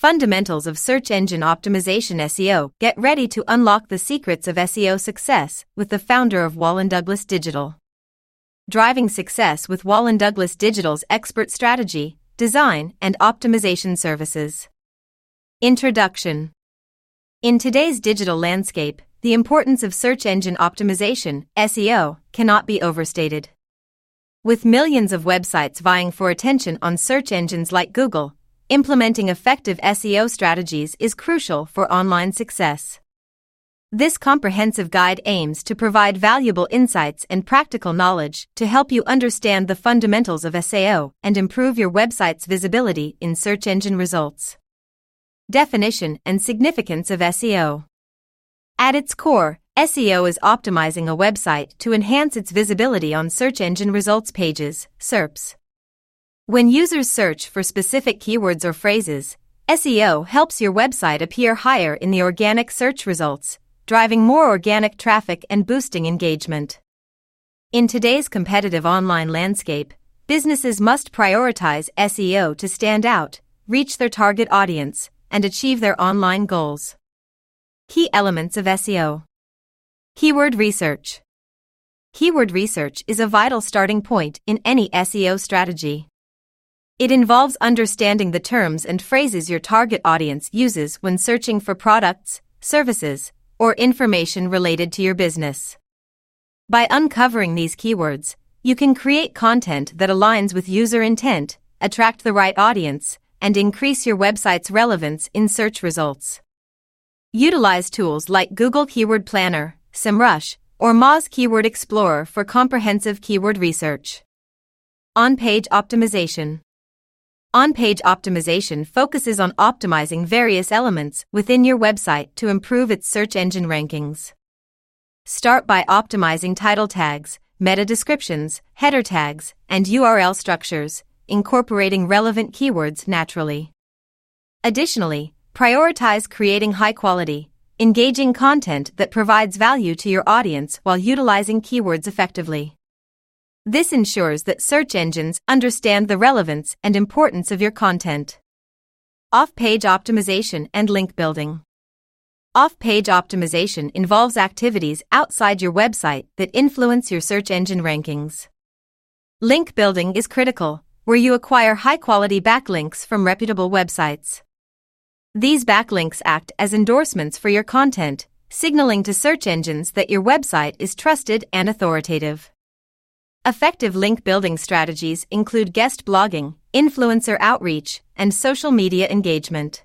Fundamentals of Search Engine Optimization SEO. Get ready to unlock the secrets of SEO success with the founder of Wallen Douglas Digital. Driving success with Wallen Douglas Digital's expert strategy, design, and optimization services. Introduction. In today's digital landscape, the importance of search engine optimization, SEO, cannot be overstated. With millions of websites vying for attention on search engines like Google, implementing effective SEO strategies is crucial for online success. This comprehensive guide aims to provide valuable insights and practical knowledge to help you understand the fundamentals of SEO and improve your website's visibility in search engine results. Definition and significance of SEO. At its core, SEO is optimizing a website to enhance its visibility on search engine results pages, SERPs. When users search for specific keywords or phrases, SEO helps your website appear higher in the organic search results, driving more organic traffic and boosting engagement. In today's competitive online landscape, businesses must prioritize SEO to stand out, reach their target audience, and achieve their online goals. Key elements of SEO. Keyword research. Keyword research is a vital starting point in any SEO strategy. It involves understanding the terms and phrases your target audience uses when searching for products, services, or information related to your business. By uncovering these keywords, you can create content that aligns with user intent, attract the right audience, and increase your website's relevance in search results. Utilize tools like Google Keyword Planner, SEMrush, or Moz Keyword Explorer for comprehensive keyword research. On-page optimization. On-page optimization focuses on optimizing various elements within your website to improve its search engine rankings. Start by optimizing title tags, meta descriptions, header tags, and URL structures, incorporating relevant keywords naturally. Additionally, prioritize creating high-quality, engaging content that provides value to your audience while utilizing keywords effectively. This ensures that search engines understand the relevance and importance of your content. Off-page optimization and link building. Off-page optimization involves activities outside your website that influence your search engine rankings. Link building is critical, where you acquire high-quality backlinks from reputable websites. These backlinks act as endorsements for your content, signaling to search engines that your website is trusted and authoritative. Effective link building strategies include guest blogging, influencer outreach, and social media engagement.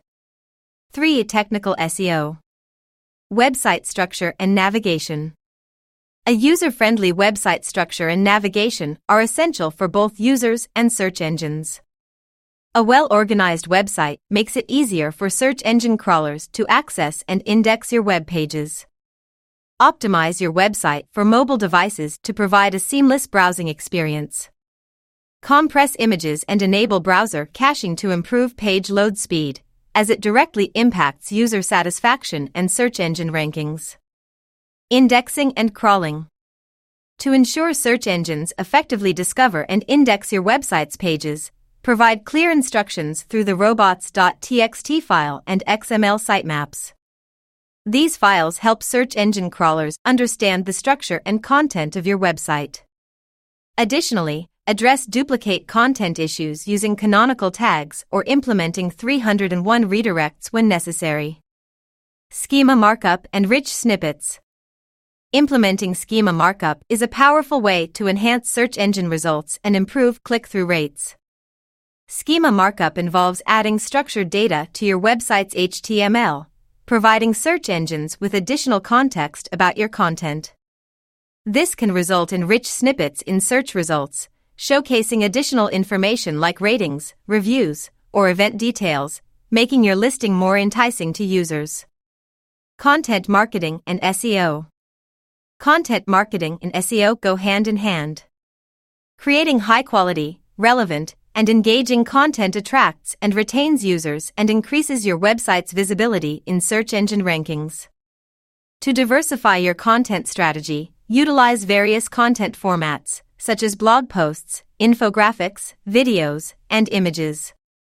3. Technical SEO. Website structure and navigation. A user-friendly website structure and navigation are essential for both users and search engines. A well-organized website makes it easier for search engine crawlers to access and index your web pages. Optimize your website for mobile devices to provide a seamless browsing experience. Compress images and enable browser caching to improve page load speed, as it directly impacts user satisfaction and search engine rankings. Indexing and crawling. To ensure search engines effectively discover and index your website's pages, provide clear instructions through the robots.txt file and XML sitemaps. These files help search engine crawlers understand the structure and content of your website. Additionally, address duplicate content issues using canonical tags or implementing 301 redirects when necessary. Schema markup and rich snippets. Implementing schema markup is a powerful way to enhance search engine results and improve click-through rates. Schema markup involves adding structured data to your website's HTML, providing search engines with additional context about your content. This can result in rich snippets in search results, showcasing additional information like ratings, reviews, or event details, making your listing more enticing to users. Content marketing and SEO. Content marketing and SEO go hand in hand. Creating high-quality, relevant, and engaging content attracts and retains users and increases your website's visibility in search engine rankings. To diversify your content strategy, utilize various content formats, such as blog posts, infographics, videos, and images.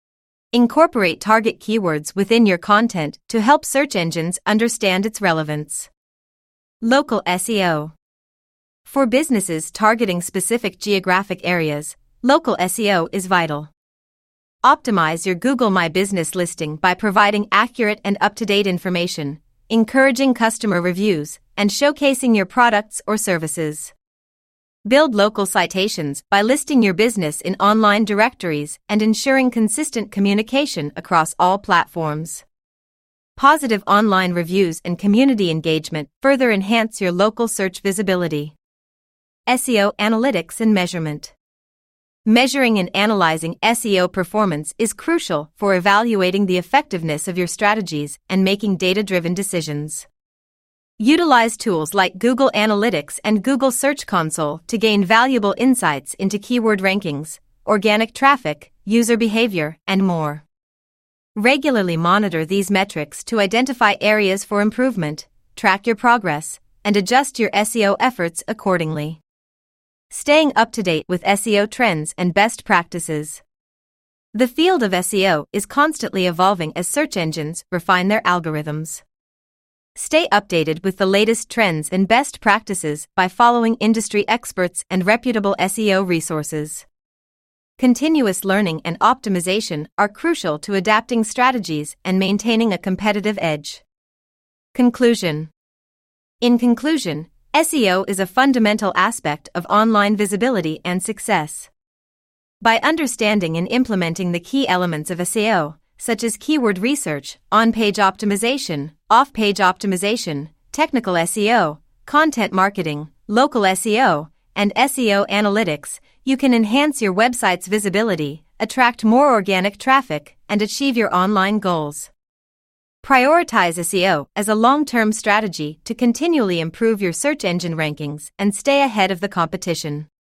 Incorporate target keywords within your content to help search engines understand its relevance. Local SEO. For businesses targeting specific geographic areas, local SEO is vital. Optimize your Google My Business listing by providing accurate and up-to-date information, encouraging customer reviews, and showcasing your products or services. Build local citations by listing your business in online directories and ensuring consistent communication across all platforms. Positive online reviews and community engagement further enhance your local search visibility. SEO analytics and measurement. Measuring and analyzing SEO performance is crucial for evaluating the effectiveness of your strategies and making data-driven decisions. Utilize tools like Google Analytics and Google Search Console to gain valuable insights into keyword rankings, organic traffic, user behavior, and more. Regularly monitor these metrics to identify areas for improvement, track your progress, and adjust your SEO efforts accordingly. Staying up to date with SEO trends and best practices. The field of SEO is constantly evolving as search engines refine their algorithms. Stay updated with the latest trends and best practices by following industry experts and reputable SEO resources. Continuous learning and optimization are crucial to adapting strategies and maintaining a competitive edge. Conclusion. In conclusion, SEO is a fundamental aspect of online visibility and success. By understanding and implementing the key elements of SEO, such as keyword research, on-page optimization, off-page optimization, technical SEO, content marketing, local SEO, and SEO analytics, you can enhance your website's visibility, attract more organic traffic, and achieve your online goals. Prioritize SEO as a long-term strategy to continually improve your search engine rankings and stay ahead of the competition.